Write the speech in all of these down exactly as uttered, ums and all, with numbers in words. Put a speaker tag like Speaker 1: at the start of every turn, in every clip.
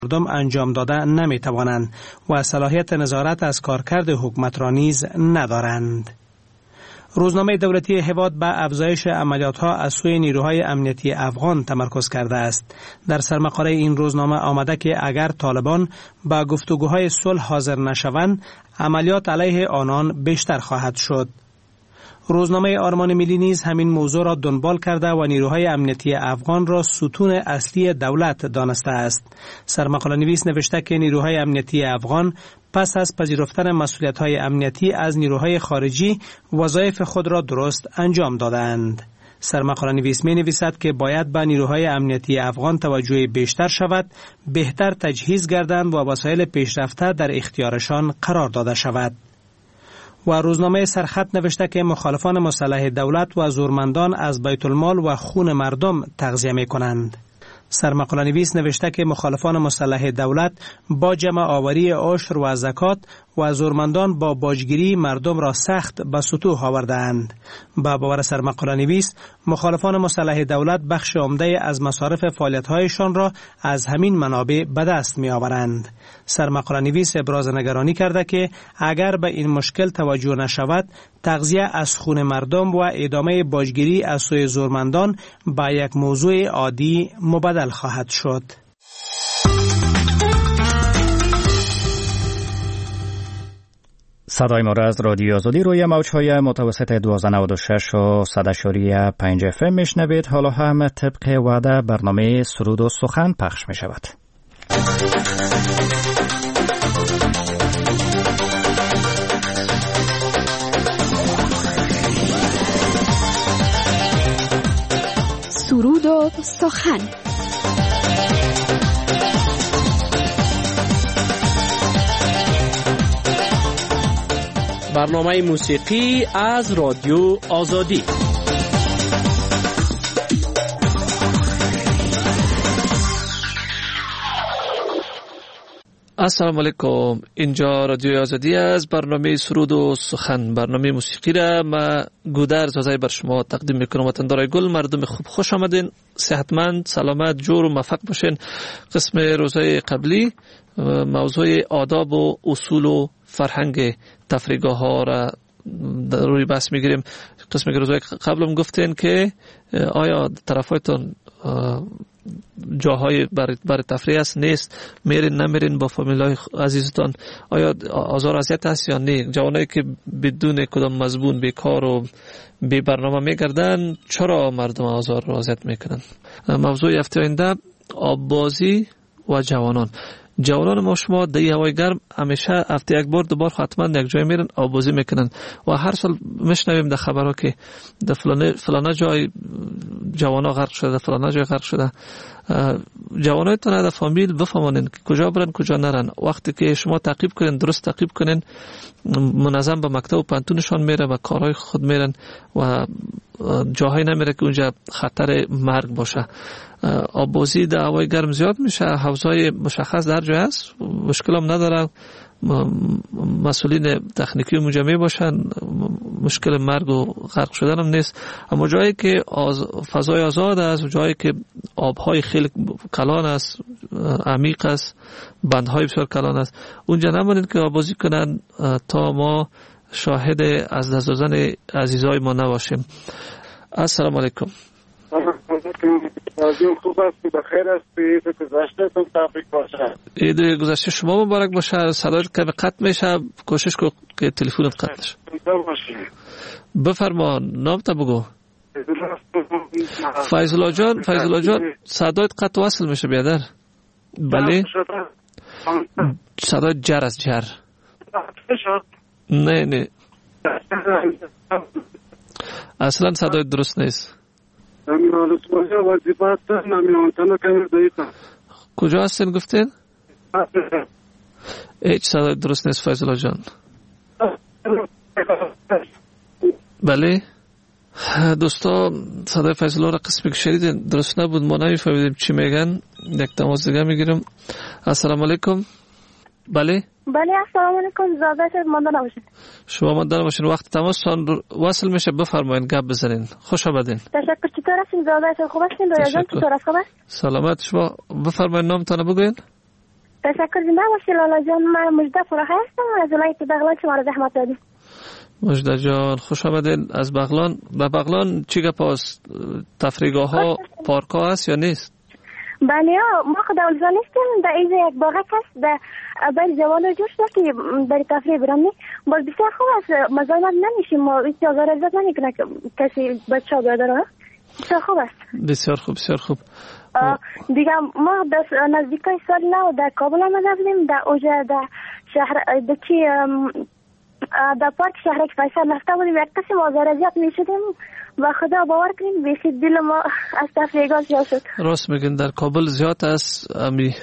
Speaker 1: مردم انجام داده نمی توانند و صلاحیت نظارت از کارکرد حکومت را نیز ندارند. روزنامه دولتی هواد به افزایش عملیات‌ها از سوی نیروهای امنیتی افغان تمرکز کرده است. در سرمقاله این روزنامه آمده که اگر طالبان به گفتگوهای صلح حاضر نشوند، عملیات علیه آنان بیشتر خواهد شد. روزنامه آرمان ملی نیز همین موضوع را دنبال کرده و نیروهای امنیتی افغان را ستون اصلی دولت دانسته است. سرمقاله نویس نوشته که نیروهای امنیتی افغان پس از پذیرفتن مسئولیت‌های امنیتی از نیروهای خارجی وظایف خود را درست انجام دادند. سرمقاله نویس می نویسد که باید به نیروهای امنیتی افغان توجه بیشتر شود، بهتر تجهیز گردند و وسایل پیشرفته در اختیارشان قرار داده شود. و روزنامه سرخط نوشته که مخالفان مسلح دولت و زورمندان از بیت المال و خون مردم تغذیه می کنند. سرمقاله نویس نوشته که مخالفان مسلح دولت با جمع آوری عشر و زکات و زورمندان با باجگیری مردم را سخت به سطوح آوردند. با باور سرمقاله نویس، مخالفان مسلح دولت بخش عمده از مصارف فعالیت‌هایشان را از همین منابع به دست می‌آورند. سرمقاله نویس ابراز نگرانی کرده که اگر به این مشکل توجه نشود، تغذیه از خون مردم و ادامه باجگیری از سوی زورمندان به یک موضوع عادی مبدل خواهد شد.
Speaker 2: صدای ما را از رادیو آزادی روی موج‌های متوسط دویست و نود و شش و صد و پنج اف ام میشنوید. حالا هم طبق وعده برنامه سرود و سخن پخش می شود.
Speaker 3: سرود و سخن.
Speaker 4: برنامه موسیقی از رادیو آزادی. السلام علیکم. اینجا رادیو آزادی است. برنامه سرود و سخن، برنامه موسیقی را ما گودر زازای بر شما تقدیم میکنم. وطندارای گل، مردم خوب، خوش آمدین، صحتمند، سلامت، جور و موفق باشین. قسم روزهای قبلی موضوع آداب و اصول و فرهنگ تفریحگاه ها را روی بحث میگیریم. قسم روزهای قبلم گفتین که آیا طرفایتون جاهای برای بر تفریح است نیست، میرین نمیرین با فامیلای عزیزتان، آیا آزار اذیت است یا نه؟ جوانایی که بدون کدام مضمون بیکار و بی برنامه میگردن چرا مردم آزار و اذیت میکنن؟ موضوع هفته آینده آببازی و جوانان. جوانان ما شما در هوای گرم همیشه هفته یک بار دوبار حتما یک جای میرن آببازی میکنن و هر سال میشنویم در خبرها که در فلانه فلانه جای جوانا غرق شده، فلانه جای غرق شده. جوانایتون در فامیل بفهمونین که کجا برن کجا نرن. وقتی که شما تعقیب کنین، درست تعقیب کنین، منظم به مکتب و پانتونشان میره و کارهای خود میرن و جاهایی نمیره که اونجا خطر مرگ باشه. آببازی در هوای گرم زیاد میشه، حوضای مشخص در جای است، مشکل هم نداره، مسئولین تکنیکی اونجا می باشن، مشکل مرگ و غرق شدن هم نیست. اما جایی که آز... فضای آزاد است، جایی که آبهای خیلی کلان است، عمیق است، بندهای بسیار کلان است، اونجا نمانید که آببازی کنن تا ما شاهد از دست دادن عزیزای ما نباشیم. السلام علیکم.
Speaker 5: عزیزم خوب هستی؟ بخیر هستی؟ عید گذشتهتون تبریک باشه.
Speaker 4: عید گذشته شما مبارک باشه. صدای کمی قطع میشه، کوشش کن که تلفنت قطع نشه. بفرما، نام تا بگو. فیض‌الله جان، فیض‌الله جان صدایت قطع وصل میشه بیادر. بله صدای جر از جر. نه نه اصلا صدای درست نیست. کجا هستین گفتین؟ هیچ صدای درست نیست فیض‌الله جان. بله دوستا، صدای فیض‌الله را قسمی که شنیدین درست نبود، ما نمیفهمیدیم چی میگن. یک تماس دیگه میگیرم. السلام علیکم. بله
Speaker 6: بله السلام علیکم. زادت مانده نباشید.
Speaker 4: شما مانده نباشین. وقت تماستان وصل میشه بفرمایید گپ بزنین. خوش آمدین.
Speaker 6: تشکر. چطور هستین؟ زادت خوب هستین؟ رویا جان چطور است؟ خبر؟
Speaker 4: سلامت. شما بفرمایید نامتان بگوین.
Speaker 6: تشکر. زنده باشی لالا جان. من مجده فراخی هستم از ولایت بغلان. شما را زحمت دادیم.
Speaker 4: مجده جان خوش آمدین از بغلان. به بغلان چی گپ است؟ تفریحگاه ها پارک ها هست یا نیست؟
Speaker 6: بله ما خدا اولزا نیستیم. در اینجا یک باغک هست در برای جوان و جوش که برای تفریح برامنی باز بسیار خوب است. مزاحمت نمیشیم. ما هیچ آزار اذیت نمیکنه کسی بچه ها بیادر. بسیار خوب است.
Speaker 4: بسیار خوب بسیار خوب.
Speaker 6: دیگه ما در نزدیکای سال نو در کابل هم رفتیم. در اوجه در شهر در چی در پارک شهرک فیصل رفته بودیم. یک قسم آزار اذیت میشدیم و خدا باور کنیم بیشی دل ما از تفریحگاه زیاد شد.
Speaker 4: راست میگن در کابل زیاد است. امی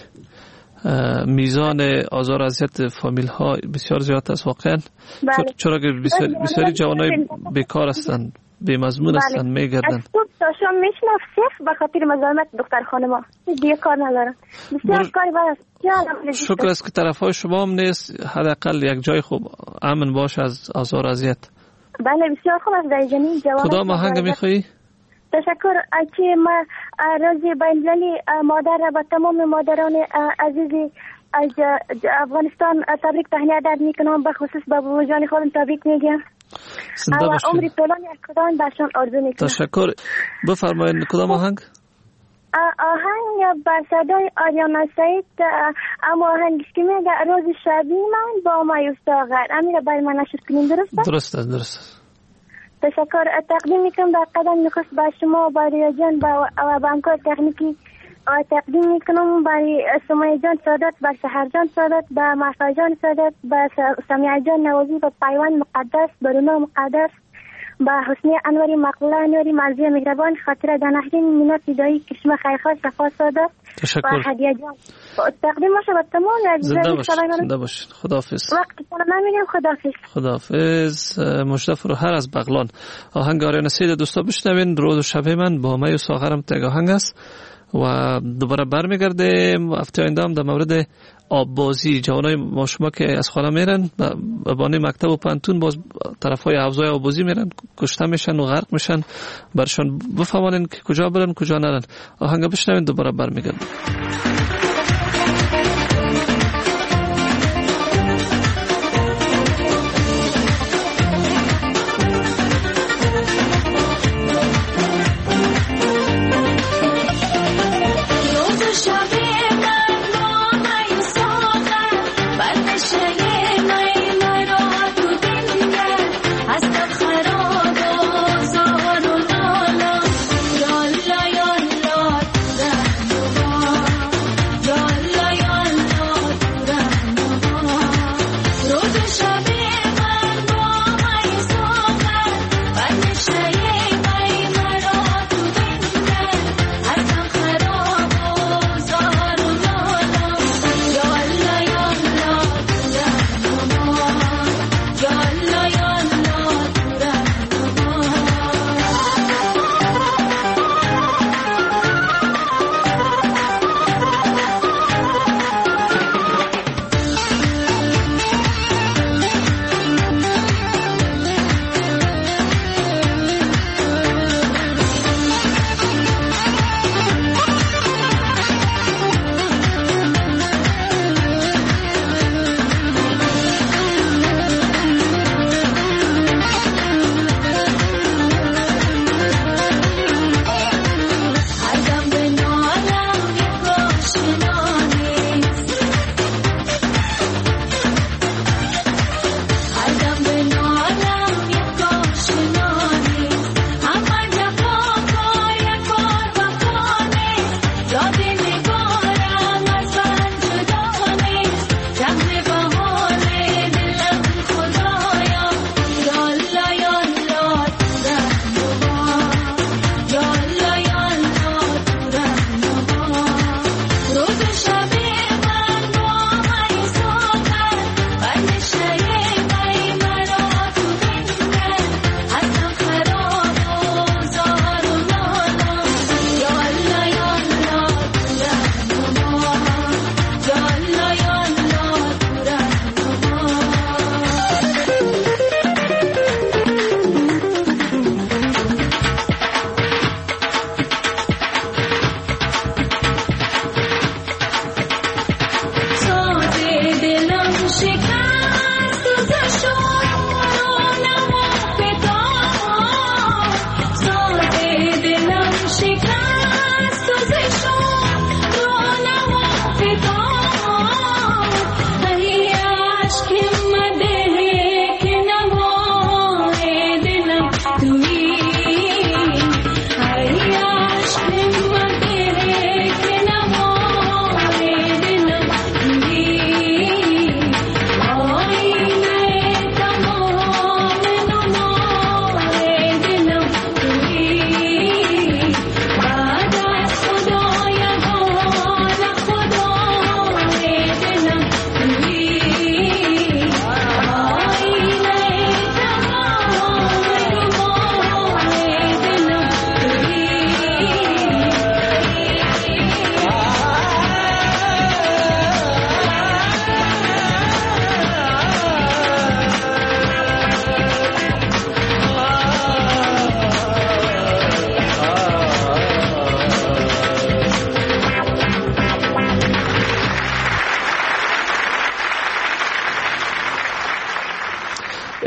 Speaker 4: میزان آزار اذیت فامیل ها بسیار زیاد است واقعا. بله. چرا که بسیاری, بسیاری جوانای بیکار هستند، بی مضمون هستند، بله. میگردن. از صبح
Speaker 6: تا شام میشنف صرف به خاطر مزاحمت دختر خانما. دیگه کار ندارن. بسیار بر... کاری باید.
Speaker 4: شکر است که طرف های شما هم نیست. حداقل یک جای خوب امن باش از آزار اذیت.
Speaker 6: بله بسیار خوب است. در جنین جوان
Speaker 4: کدام آهنگ میخوایی؟
Speaker 6: تشکر. اچی ما روزی بین‌المللی مادر و تمام مادران عزیزی از افغانستان تبریک تهنیت میکنم. به خصوص به بابا جان خودم تبریک میگم. و عمری طولانی از خداوند برشان آرزو میکنم.
Speaker 4: تشکر. بفرمایید کدام آهنگ؟
Speaker 6: آهنگ با صدای آریانا سعید. اما آهنگش که میگه روز شبی من با مایوس داغر. امیر برای من نشد کنیم. درست است؟
Speaker 4: درست است درست است.
Speaker 6: تشکر. تقدیم میکنم در قدم نخست با شما با ریا جان و با همکار تکنیکی تقدیم میکنم برای سمیه جان سادت، با سحر جان سادت، با محفظ جان سادت، با سمیه جان نوازی و پیوان مقدس، برونا مقدس، با حسنی انوری مقبوله انوری مرزی مهربان خاطر دنهرین مینا فیدایی کشمه خیرخواه صفا سادت
Speaker 4: تشکر.
Speaker 6: و هدیه جان تقدیم باشه با تمام
Speaker 4: زنده باشید. زنده باشید. خداحافظ.
Speaker 6: وقتی کنم نمیدیم. خداحافظ.
Speaker 4: خداحافظ. مجده فروهر از بغلان. آهنگ آریانا سعید دوستا بشنوین. روز و شب من با می و ساغرم تگ آهنگ است و دوباره برمیگردیم هفته آینده هم در مورد آب بازی. جوانای ما شما که از خانه میرن به بانه مکتب و پانتون باز طرفای حوضای آب بازی میرن، کشته میشن و غرق میشن. برشان بفهمانین که کجا برن کجا نرن. آهنگ بشنوین دوباره برمیگردیم.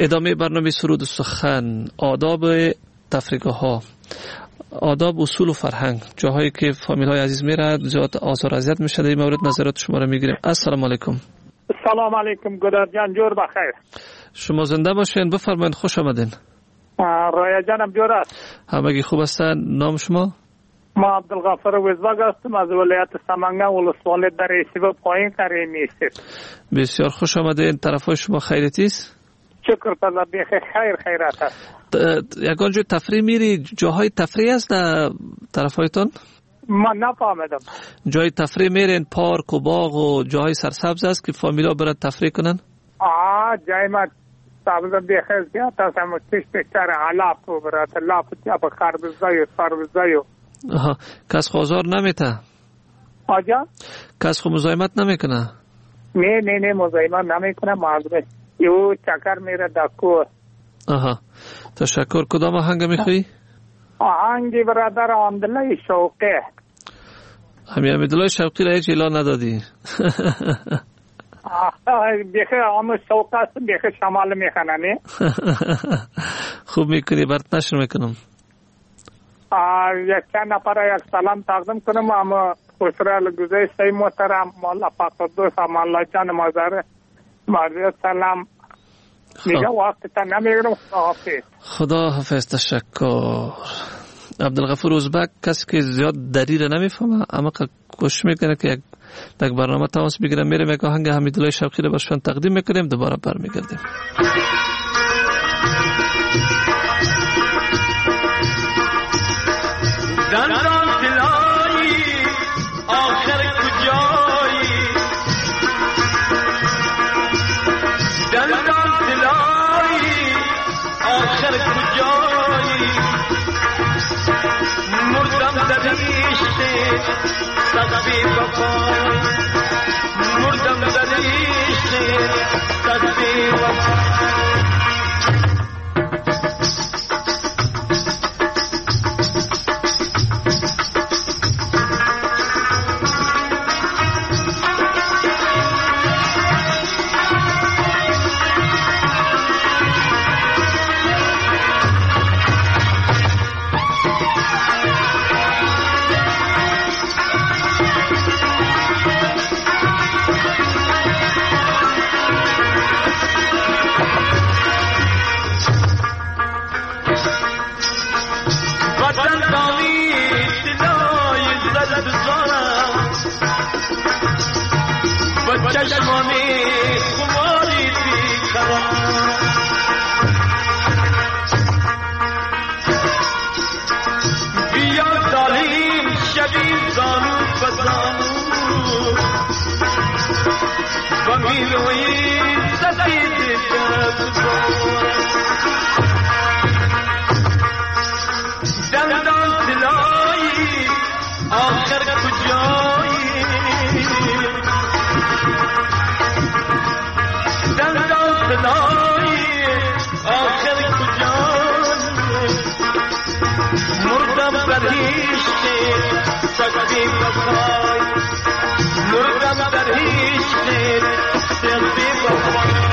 Speaker 4: ادامه برنامه سرود و سخن. آداب تفریحگاه ها، آداب، اصول و فرهنگ، جاهایی که فامیل های عزیز میره زیاد آزار اذیت میشه، در این مورد نظرات شما را میگیریم. السلام علیکم.
Speaker 7: سلام علیکم گدار جان، جور بخیر.
Speaker 4: شما زنده باشین، بفرمایید. خوش آمدین.
Speaker 7: رایه جانم جور است.
Speaker 4: همگی خوب هستن؟ نام شما؟
Speaker 7: ما عبدالغفار وزباگ هستم از ولایت سمنگان ولسوالی در ایسیب پایین قریمی است.
Speaker 4: بسیار خوش آمدین. طرف های شما خیرتی است؟
Speaker 7: شکر پدر بخیر، خیر خیرات است.
Speaker 4: یکان جای تفریح میری؟ جاهای تفریح است در طرف هایتان؟
Speaker 7: من نفهمیدم.
Speaker 4: جای تفریح میرین، پارک و باغ و جاهای سرسبز است که فامیلا برای تفریح کنن؟
Speaker 7: آه جای ما سبز بخیر زیاد است، اما کش بکتر علاف و برات لاف جاب خربزای و سربزای.
Speaker 4: آها، کس خوازار نمیته؟
Speaker 7: آجا؟
Speaker 4: کس خو مزایمت نمیکنه؟
Speaker 7: نه نه نه مزایمت نمیکنه، معذره. یو چکر میره دکو.
Speaker 4: آها، تشکر. کدام آهنگ میخوایی؟
Speaker 7: آهنگی برادر حمدالله شوقی.
Speaker 4: همی حمدالله شوقی را هیچ اعلان ندادی؟
Speaker 7: بیخی آمو شوق است، بیخی شمال میخنه نه؟
Speaker 4: خوب میکنی، برات نشر میکنم.
Speaker 7: یک چند نفر یک سلام تقدیم کنم. اما خسرال گذشته محترم مولا پاکدوست مولا جان مازر مرد سلام میگه وقت تا نمیگرم. خداحافظ.
Speaker 4: خداحافظ. تشکر. عبدالغفور ازبک کسی که زیاد دریره نمیفهمه اما کوشش میکنه که یک یک برنامه تماس بگیرم. میرم یک آهنگ حمیدالله شوقی رو برشون تقدیم میکنیم، دوباره برمیگردیم.
Speaker 8: دندان دلایی آخر کجایی، دندان دلایی آخر کجایی، مردم در عشق صدبی وفای، مردم در عشق صدبی وفای. چشمانی خماری بیخرم، بیا داریم شدیم زانو بزانو، و میلوی سفید دندان دلایی آخر کجایی، دندان دلایی آخر کجایی، مردم در عشق سختی وفای، مردم در عشق سختی وفای.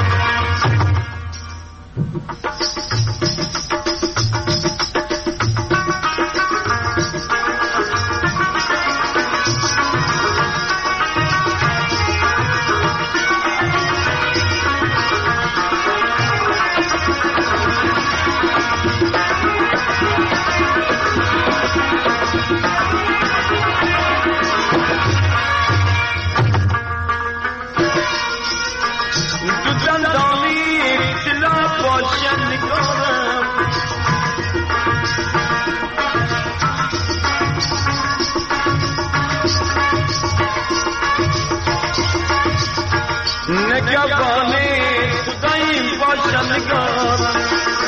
Speaker 8: نگهبانی خدایی باشم نگارم،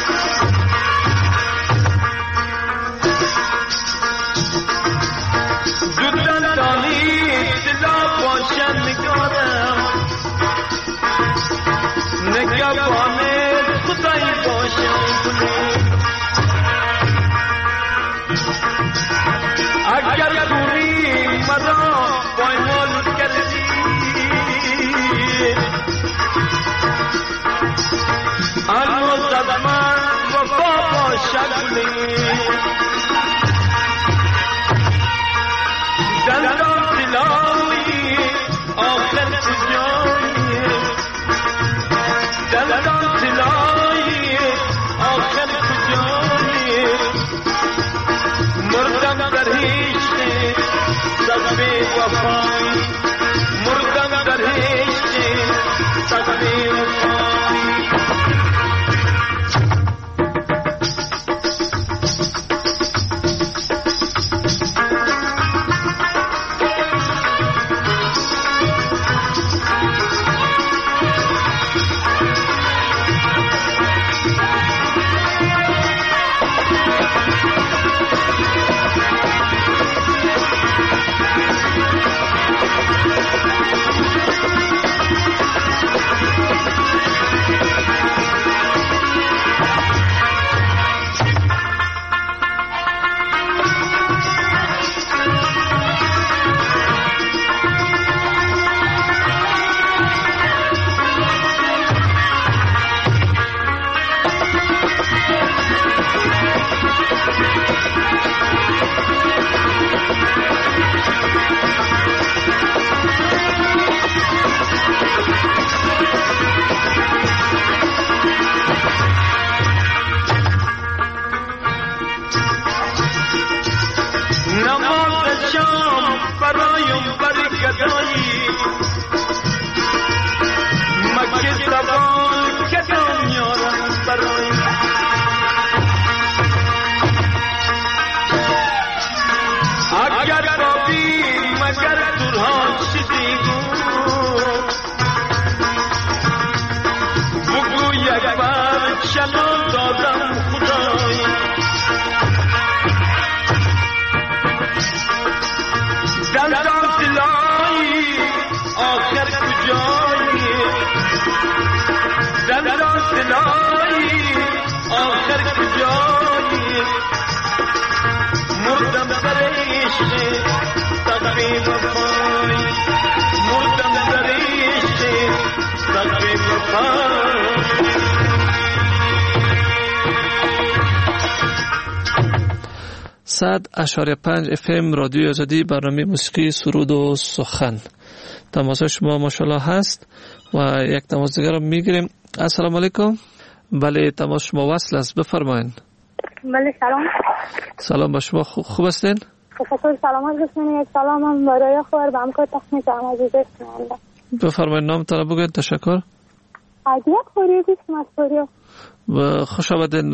Speaker 8: دودن دانی دلا باشم نگارم، نگهبانی خدایی باشم اگر دوری مرا پایمال کردی، گلی دندان سلایی آخر کجایی دندان سلایی آخر کجایی مردم در هیچ سبب وفایی مردم در هیچ سبب وفایی
Speaker 4: صد اشاره پنج اف ام رادیو آزادی برنامه موسیقی سرود و سخن. تماس شما ماشاءالله هست و یک تماس دیگر رو میگیریم. السلام علیکم. بله تماس شما وصل است، بفرمایید.
Speaker 6: بله سلام.
Speaker 4: سلام با شما، خوب هستین؟
Speaker 6: خیلی سلامت باشین. یک سلام هم برای خور به همکار تخمیت هم عزیز اسمانده.
Speaker 4: بفرمایید نام تره بگوید. تشکر.
Speaker 6: عدیت خوری بیشم از خوری.
Speaker 4: و خوش آمدین.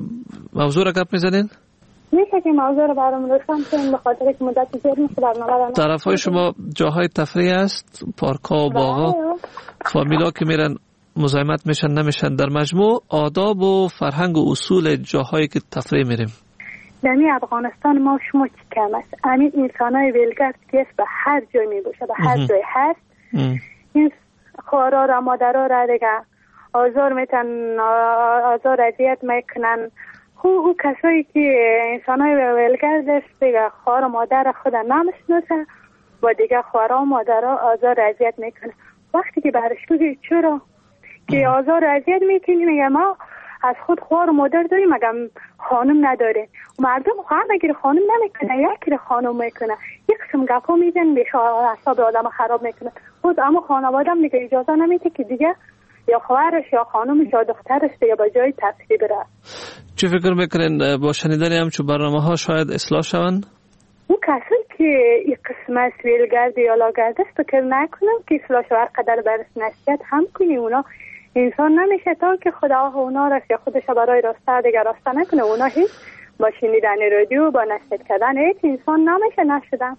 Speaker 4: موضوع را گپ میزنین؟
Speaker 6: میشه که موضوع رو برام روشن کنین به خاطر که مدت زیاد میشه برنامه.
Speaker 4: طرف های شما جاهای تفریح است، پارک‌ها و باغ‌ها، فامیلا که میرن مزاحمت میشن نمیشن؟ در مجموع آداب و فرهنگ و اصول جاهایی که تفریح میریم
Speaker 6: دمی افغانستان ما شما چی کم است. همین انسانای ولگرد که به هر جای میبوشه، به هر جای هست. ام. این خوارا را مادرها را دیگه آزار میتن، آزار اذیت میکنن. او کسایی که انسانای ولگرد است دیگه خوار مادر خود نمیشناسه و دیگه خوارا مادرها آزار اذیت میکنه. وقتی که برش بگی چرا که آزار اذیت میکنی، میگه ما از خود خوار مادر داریم مگم خانم نداره. مردم خواهر بگیر خانم نمیکنه، یکی خانم میکنه. یک قسم گپا میزن به اعصاب آدم خراب میکنه. خود اما خانواده هم دیگه اجازه نمیده که دیگه یا خواهرش یا خانمش یا دخترش دیگه با جای تفریح بره.
Speaker 4: چه فکر میکنین با شنیدن همچو برنامه ها شاید اصلاح شون؟
Speaker 6: اون کسی که این قسم از ویلگرد یا لاگرد است فکر نکنم که اصلاح شود. قدر برس نصیحت هم کنی. اونا انسان نمیشه تا که خدا اونا را یا خودش برای راسته دیگه راسته نکنه. اونا هیچ با شنیدن رادیو با نصیحت کردن هیچ انسان نمیشه نشدن.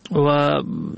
Speaker 4: و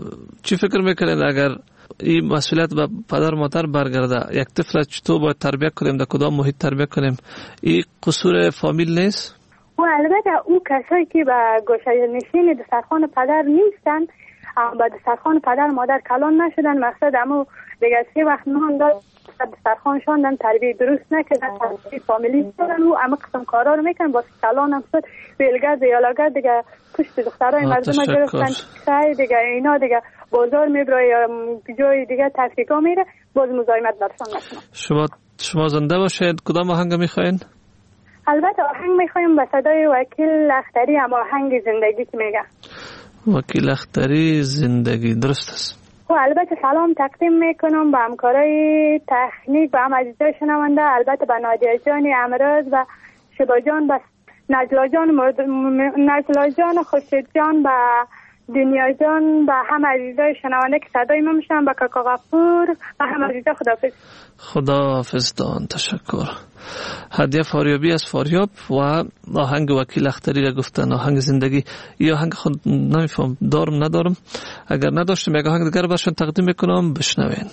Speaker 4: چی فکر میکنید اگر این مسئولیت به پدر مادر برگرده، یک طفل چطور باید تربیت کنیم، در کدام محیط تربیت کنیم؟ این قصور فامیل نیست؟
Speaker 6: و البته او کسایی که به گوشه نشین دسترخوان پدر نیستن، به دسترخوان پدر مادر کلان نشدن، مقصد امو دیگه سه وقت نهان داد دسترخوان شاندن، تربیت درست نکردن، تربیت فامیلی دارن و اما قسم کارا رو میکنن با کلان هم شد ویلگرد یا لاگرد دیگه پشت دخترای مردم گرفتن سعی دیگه اینا دیگه بازار میبره یا جای دیگه تفریقا میره باز مزاحمت برسان نکنه.
Speaker 4: شما شما زنده باشید. کدام آهنگ میخواین؟
Speaker 6: البته آهنگ میخوایم به صدای وکیل لختری، اما آهنگ زندگی که میگه
Speaker 4: وکیل لختری زندگی، درست است.
Speaker 6: و البته سلام تقدیم میکنم به همکارای تکنیک و هم عزیزای شنونده، البته به نادیه جان امروز و شبا جان، به نجلا جان مرد... نجلا جان خوشید جان، به دنیا جان، به هم عزیزای شنونده که صدای ما میشن، به کاکا غفور و هم عزیزای. خداحافظ.
Speaker 4: خداحافظ دان، تشکر. هدیه فاریابی از فاریاب و آهنگ وکیل اختری را گفتن، آهنگ زندگی. یا آهنگ خود نمیفهم دارم ندارم، اگر نداشتم یک آهنگ دیگر برشون تقدیم میکنم، بشنوین.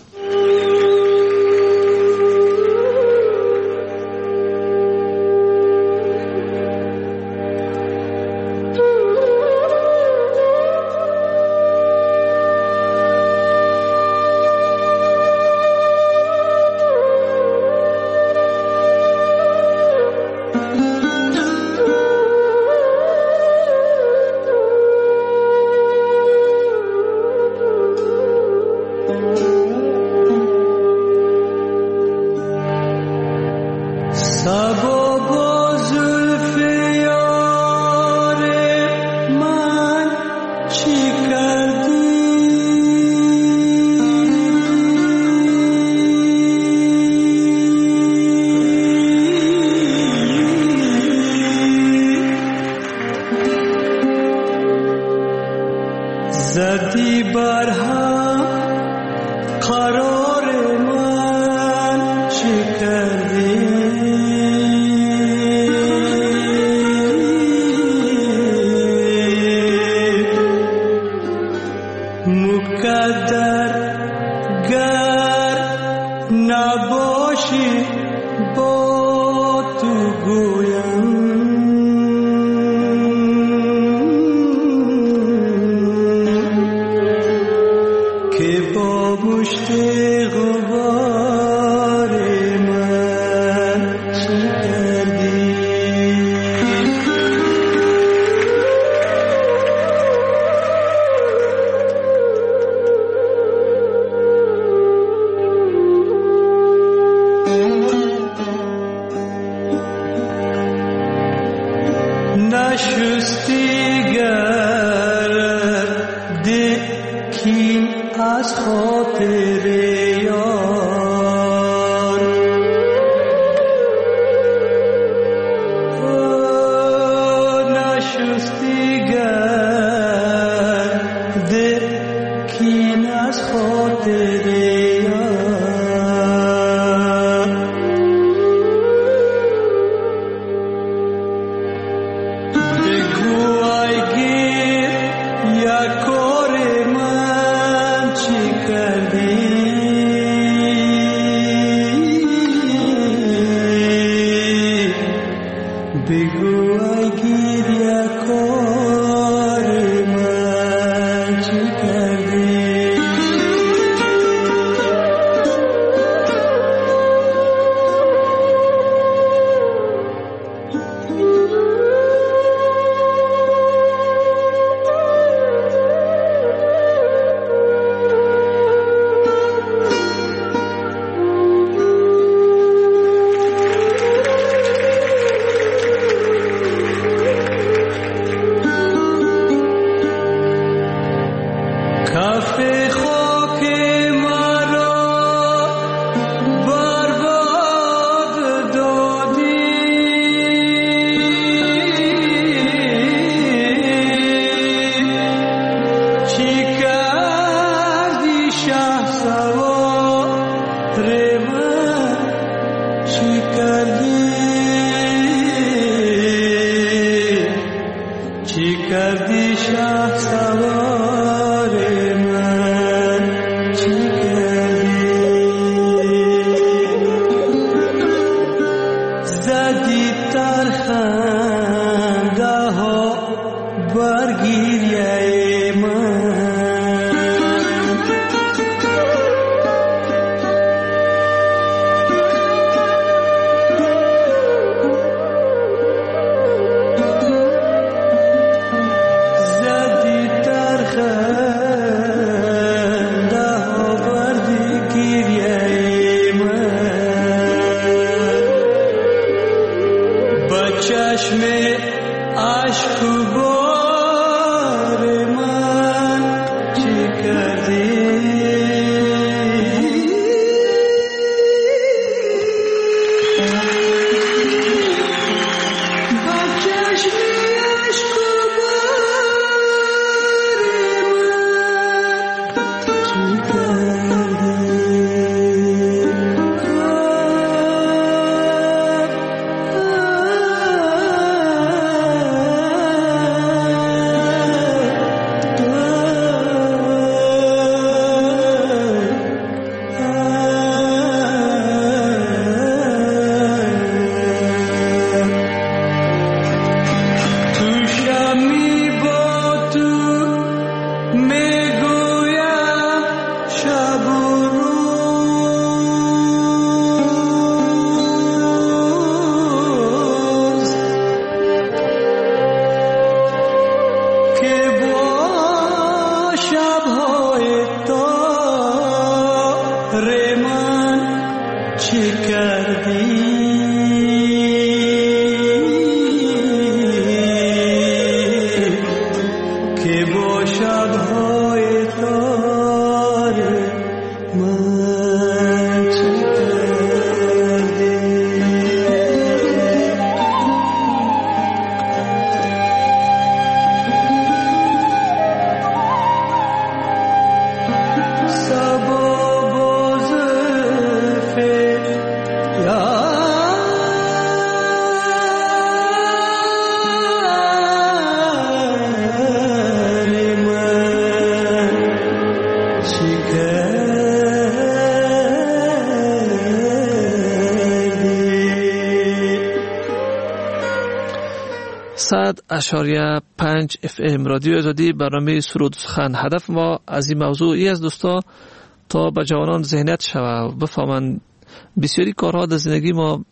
Speaker 4: صد اشاریه پنج اف ام رادیو آزادی برنامه سرود سخن. هدف ما از این موضوع ای از دوستا تا به جوانان ذهنیت شوه و بفهمند بسیاری کارها در زندگی ما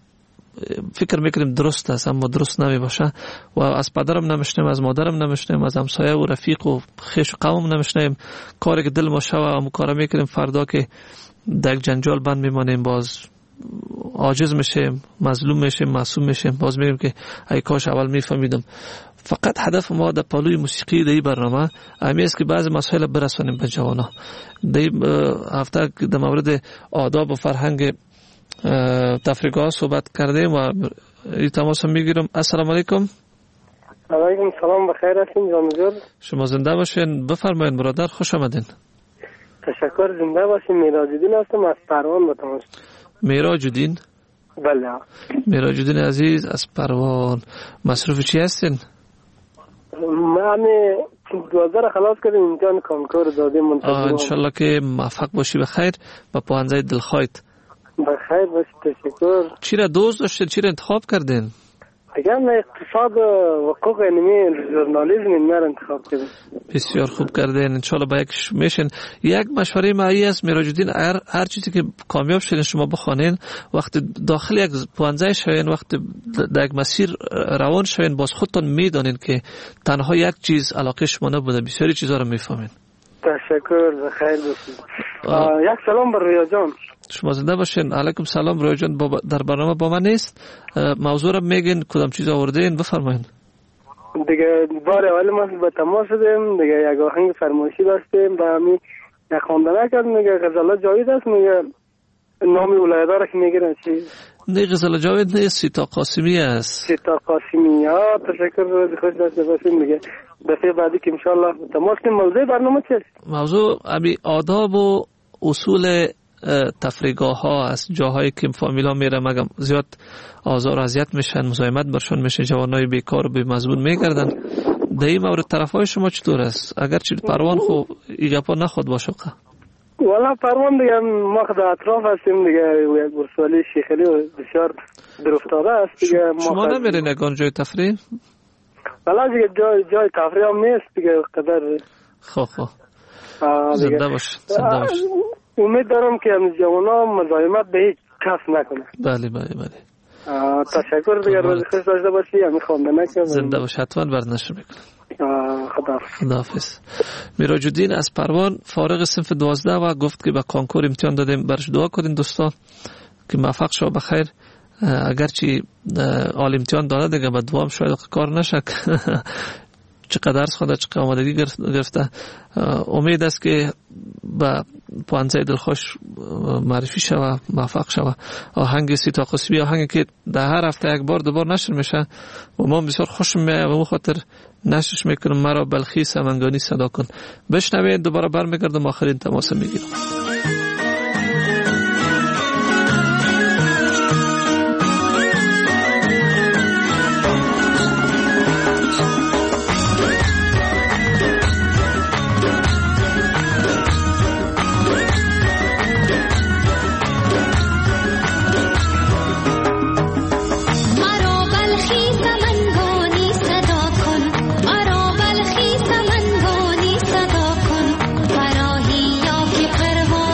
Speaker 4: فکر میکنیم درست است اما درست نمی باشه و از پدرم نمیشنیم، از مادرم نمیشنیم، از همسایه و رفیق و خیش و قوم نمیشنیم. کاری که دل ما شوه و کار میکنیم فردا که در جنجال بند میمانیم، باز عاجز میشیم، مظلوم میشیم، معصوم میشیم. باز میگیم که ای کاش اول میفهمیدم. فقط هدف ما در پالوی موسیقی در این برنامه همین است که بعضی مسائل برسانیم به جوانا. در این هفته در مورد آداب و فرهنگ تفریحگاه صحبت کردیم و این تماس میگیرم. السلام علیکم.
Speaker 9: علیکم سلام، بخیر هستین جان؟
Speaker 4: شما زنده باشین. بفرمایید برادر، خوش آمدین.
Speaker 9: تشکر، زنده باشین. میراج الدین هستم از پروان با تماس.
Speaker 4: میراج الدین؟
Speaker 9: بله. میراج
Speaker 4: الدین عزیز از پروان. مصروف چی هستین؟
Speaker 9: من دوازده را خلاص کردیم، امتحان کنکور دادیم. منتظرم
Speaker 4: انشالله که موفق باشی بخیر و پوانزه دلخواهت.
Speaker 9: بخیر باشی، تشکر.
Speaker 4: چی را دوست داشتین؟ چی را انتخاب کردین؟
Speaker 9: اگر نه اقتصاد و حقوق علمی ژورنالیسم این را انتخاب کردیم.
Speaker 4: بسیار خوب کردین. انشالله با یکش میشین. یک مشوره معی است میراج الدین، هر هر چیزی که کامیاب شدین شما بخوانین، وقت داخل یک پوانزه شوین، وقت در یک مسیر روان شوین، باز خودتون میدانین که تنها یک چیز علاقه شما نبوده، بسیاری چیزا رو میفهمین.
Speaker 9: تشکر، بخیر باشید. یک سلام بر رویا جان.
Speaker 4: شما زنده باشین. علیکم سلام. رویا جان در برنامه با من نیست. موضوع رو میگین، کدام چیز آوردین؟ بفرمایید.
Speaker 9: دیگه بار اول ما با تماس شدیم، دیگه یک آهنگ فرمایشی داشتیم با همین یک خواندنه کرد، میگه غزل جاوید است، میگه نامی ولایت‌ها را که میگیرن چی؟
Speaker 4: نه غزل جاوید نه، سیتا قاسمی است.
Speaker 9: سیتا قاسمی. ها تشکر، روز خوش داشته باشین. دیگه دفعه بعدی که انشالله تماس کنیم. موضوع برنامه چیست؟
Speaker 4: موضوع ابی آداب و اصول تفریحگاه ها است، جاهایی که فامیلا میره مگم زیاد آزار و اذیت میشن، مزاحمت برشون میشه، جوانای بیکار و بی‌مضمون میگردن. در این مورد طرفای شما چطور است؟ اگرچه پروان خو ایگپا نخود باشه که
Speaker 9: والا پروان دیگه ما خود اطراف هستیم دیگه، ورسوالی شیخلی بسیار درافتاده است دیگه.
Speaker 4: شما نمیرین یکان جای تفریح؟
Speaker 9: والا دیگه جای جای تفریح هم نیست دیگه قدر.
Speaker 4: خب خب زنده باش، زنده باش.
Speaker 9: امید دارم که هم جوانا مزاحمت به هیچ کس نکنه.
Speaker 4: بله بله بله.
Speaker 9: تشکر دیگه، روز خوش داشته باشی. همین خواندنه که
Speaker 4: زنده باش، حتما بردنش میکنم.
Speaker 9: خداحافظ.
Speaker 4: خداحافظ. میراج الدین از پروان فارغ صنف دوازده و گفت که به کانکور امتحان دادیم، برش دعا کنین دوستا که موفق شو بخیر. اگرچه آل امتحان داده دیگه به دوام شاید کار نشه چقدر درس خونده، چقدر آمادگی گرفته. امید است که با پوانزه دلخوش معرفی شوه، موفق شوه. آهنگ سیتا قاسمی آهنگی که در هر هفته یک بار دوبار نشر میشه و ما بسیار خوشم میاد و خاطر نشرش میکنم. مرا بلخی سمنگانی صدا کن. بشنوید، دوباره برمیگردم آخرین تماس میگیرم.
Speaker 10: پرواز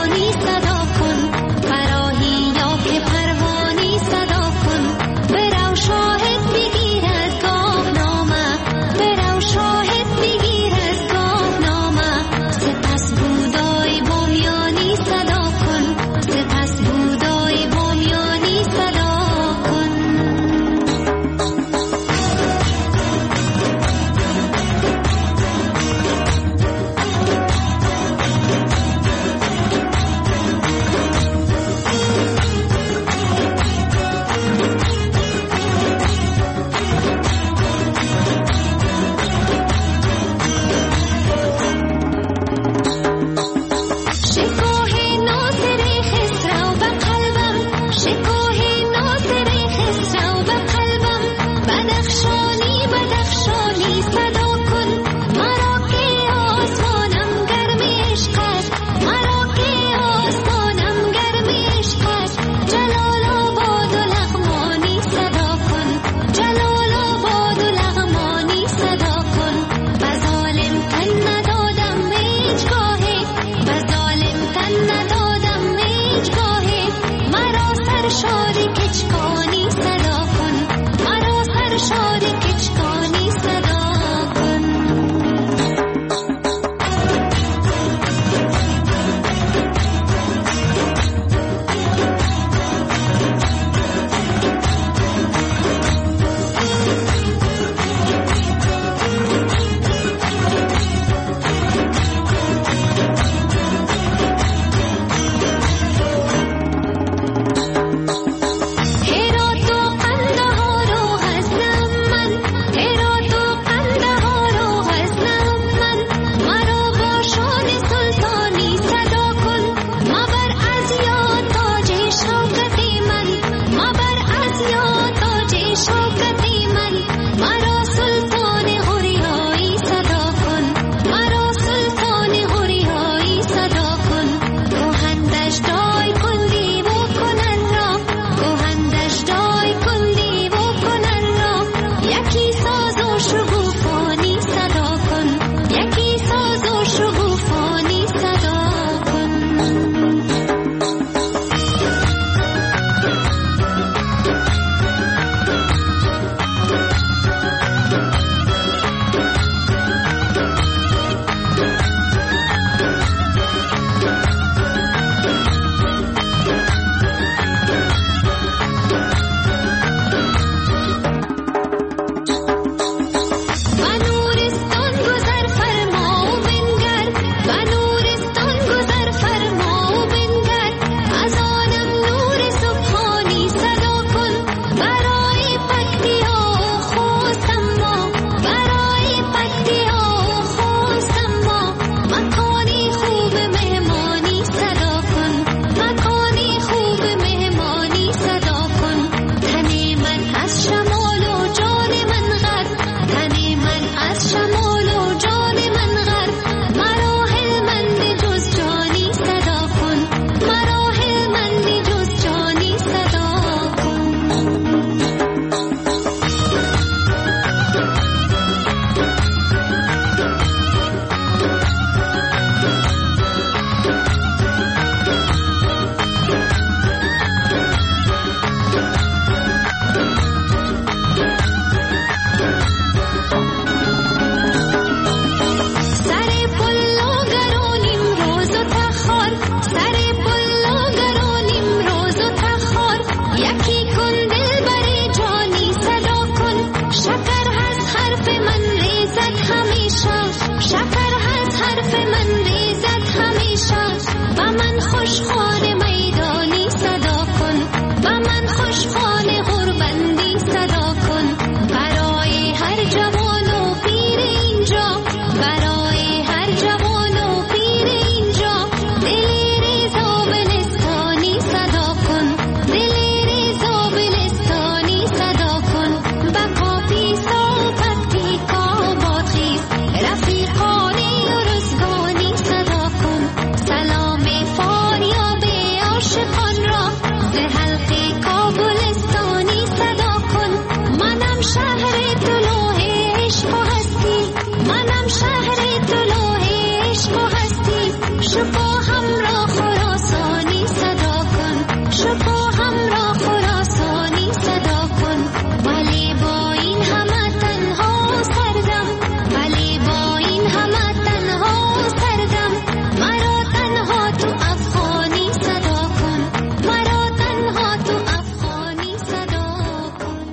Speaker 10: برقی کابلستانی صدا کن. منم شهر طلوع عشق و هستی، منم شهر طلوع عشق و هستی. شکوهم را خراسانی صدا کن، شکوهم را خراسانی صدا کن. ولی با این همه تنها سردم، ولی با این همه تنها سردم. مرا تنها تو افغانی صدا کن، مرا تنها تو افغانی صدا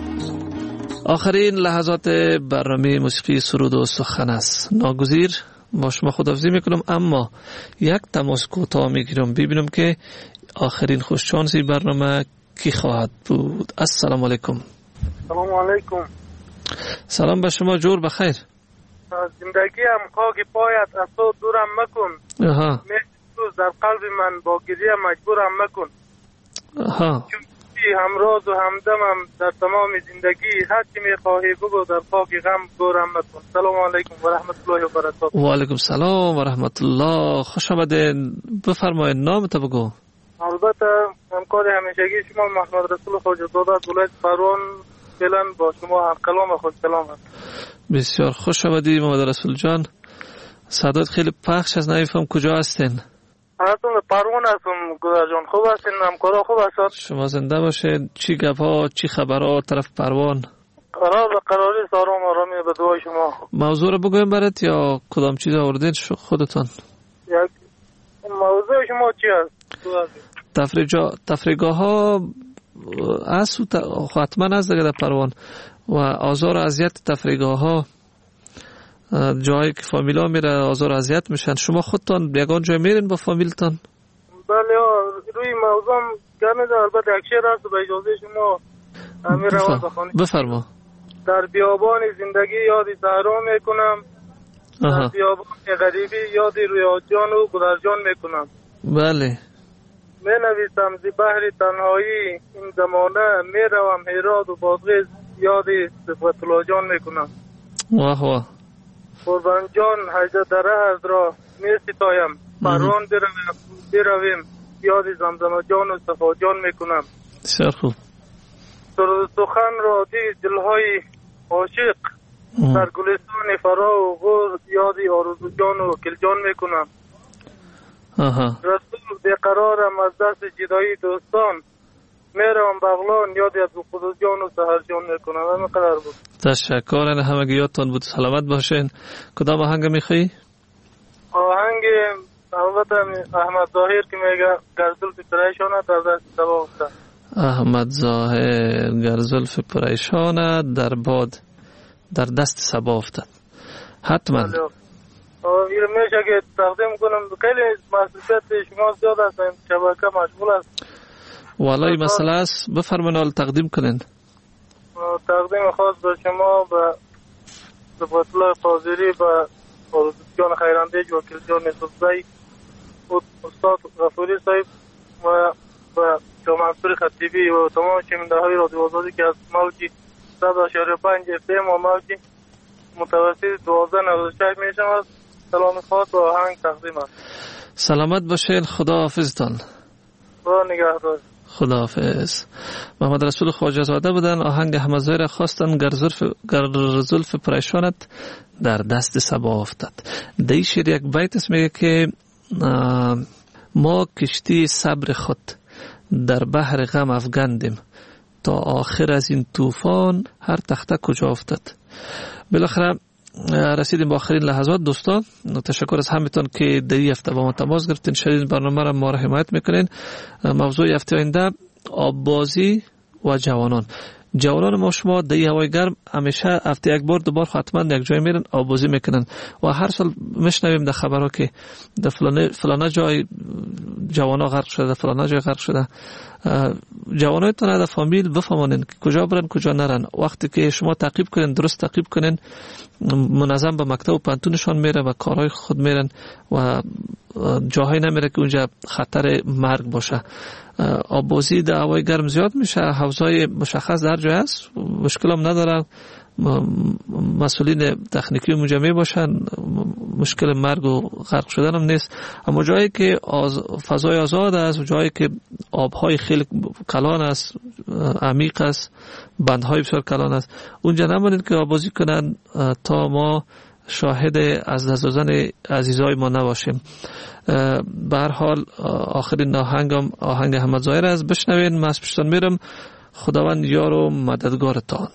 Speaker 10: کن.
Speaker 4: آخرین لحظات برنامه موسیقی سرود و سخن است. ناگزیر با شما خداحافظی میکنم، اما یک تماس کوتاه میگیرم ببینم که آخرین خوششانسی برنامه کی خواهد بود. السلام علیکم.
Speaker 5: سلام علیکم.
Speaker 4: سلام به شما، جور بخیر.
Speaker 5: زندگی هم خاک پایت از تو دورم مکن.
Speaker 4: آها.
Speaker 5: می‌سوز در قلب من با گریه مجبورم مکن.
Speaker 4: آها.
Speaker 5: همراز و همدمم در تمام زندگی، هر چی میخواهی بگو در خاک غم گورم مکن. سلام علیکم و رحمت الله و برکاته.
Speaker 4: و علیکم سلام و رحمت الله. خوش آمدین. بفرمایید نامت بگو.
Speaker 5: البته همکار همیشگی شما محمد رسول خواجه‌زاده از ولایت پروان فعلا با شما هم کلام و خوش کلام هست.
Speaker 4: بسیار خوش آمدی محمد رسول جان. صدات خیلی پخش از نمیفهم کجا هستین؟
Speaker 5: هستم پروان هستم گذر جان. خوب هستین؟ همکارا خوب هستن؟
Speaker 4: شما زنده باشین. چی گپ ها، چی خبرها طرف پروان؟
Speaker 5: قرار به قراری سارام آرامی به دعای شما.
Speaker 4: موضوع رو بگویم برات یا کدام چیز آوردین خودتان؟
Speaker 5: یک موضوع شما چی هست؟
Speaker 4: تفریح تفریحگاه ها هست حتما هست دیگه در پروان و آزار و اذیت تفریحگاه ها، جایی که فامیلا میره آزار و اذیت میشن. شما خودتان یگان جای میرین با فامیلتان؟
Speaker 5: بله روی موضوع گمه ده. البته یک شعر هست به اجازه شما میروم بخونم.
Speaker 4: بفرما.
Speaker 5: در بیابان زندگی یادی صحرا میکنم، در بیابان غریبی یادی روی جان و گذرجان میکنم.
Speaker 4: بله.
Speaker 5: می نویسم زی بحر تنهایی این زمانه، می روم هرات و بادغیس یادی صفت الله جان میکنم.
Speaker 4: واه واه.
Speaker 5: قربان جان حیدر دره از را می ستایم، پروان برویم یادی زمزمه جان و صفا جان میکنم.
Speaker 4: بسیار خوب.
Speaker 5: سرود سخن را دید دلهای عاشق، در گلستان فرا و غور یادی آرزو جان و کل جان میکنم.
Speaker 4: آها.
Speaker 5: رسول بیقرارم از دست جدایی دوستان، میرم بغلان یادی از قدس جان و سهر جان میکنم. همه قرار بود.
Speaker 4: تشکر. همگی یادتان بود. سلامت باشین. کدام آهنگ میخوایی؟
Speaker 5: آهنگ البته احمد ظاهر که میگه گرزلف پریشانه در دست سبا افتاد.
Speaker 4: احمد ظاهر گرزلف پریشانه در باد در دست سبا افتاد. حتما
Speaker 5: این میشه که تقدیم کنم. خیلی مسئولیت شما زیاد است، شبکه مشغول است.
Speaker 4: والله مسئله است. بفرمایید حال تقدیم کنین.
Speaker 5: تقدیم خاص به شما، به صفت الله فاضلی، به جان خیراندیج و وکیل جان نصفزی، استاد غفوری صاحب و به شما منصور خطیبی و تمام شنونده های رادیو آزادی که از موج صد و شصت و پنج اف ام و موج متوسط دوازده نود و شش میشم. سلام خاص و آهنگ تقدیم است.
Speaker 4: سلامت باشین. خدا حافظتان.
Speaker 5: خدا نگهدار.
Speaker 4: خداحافظ. محمد رسول خواجه زاده بودن. آهنگ احمد ظاهر خواستن گرزلف پریشانت در دست سبا افتاد. دی شعر یک بیت است میگه که ما کشتی صبر خود در بحر غم افگندیم، تا آخر از این طوفان هر تخته کجا افتاد. بالاخره رسیدیم به آخرین لحظات دوستان. تشکر از همتون که در این هفته با ما تماس گرفتین. شدید برنامه را ما را حمایت میکنین. موضوع هفته آینده آببازی و جوانان. جوانان ما شما در این هوای گرم همیشه هفته یک بار دوبار حتما یک جای میرن آببازی میکنن و هر سال میشنویم در خبرها که در فلانه فلانه جای جوانا غرق شده، فلانه جای غرق شده. جوانایتون در فامیل بفهمونین که کجا برن کجا نرن. وقتی که شما تعقیب کنین، درست تعقیب کنین، منظم به مکتب و پانتونشان میره و کارهای خود میرن و جاهای نمیره که اونجا خطر مرگ باشه. آببازی در هوای گرم زیاد میشه، حوضای مشخص در جای است، مشکل هم نداره، مسئولین تکنیکی مجمع باشن، مشکل مرگ و غرق شدن هم نیست. اما جایی که آز... فضای آزاد است و جایی که آبهای خیلی کلان است، عمیق است، بندهای بسیار کلان است، اونجا نمانید که آبازی کنن تا ما شاهد از دست دادن عزیزای ما نباشیم. به هر حال آخرین آهنگم آهنگ احمد ظاهر است، بشنوین. من از پشتان میرم. خداوند یار و مددگارتان.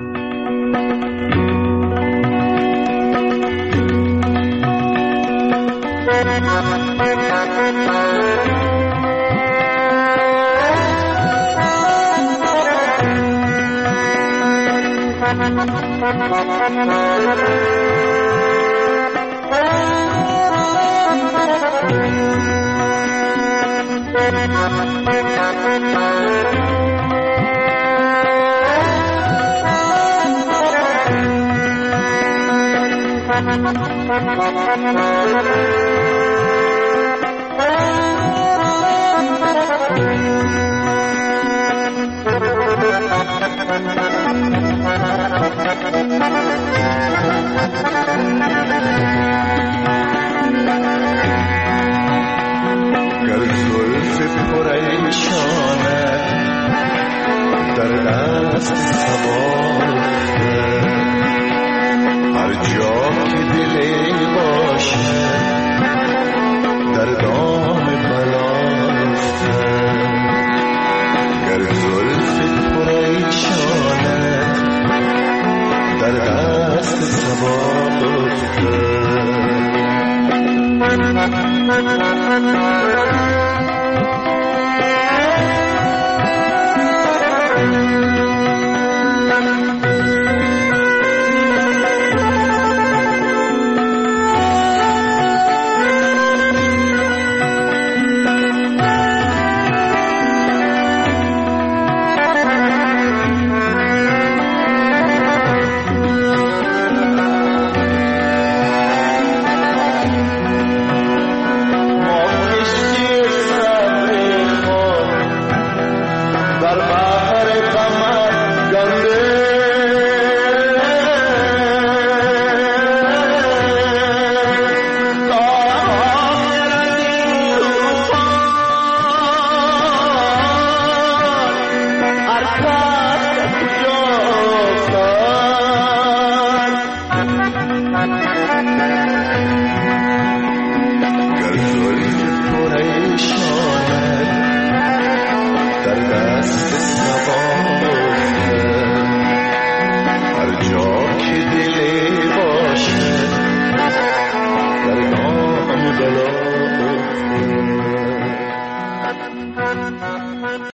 Speaker 8: گر زلف پریشانه در دست سوار، هر جا که دلی باشه در دام بلاست. گر زلف پریشانه در دست سوار،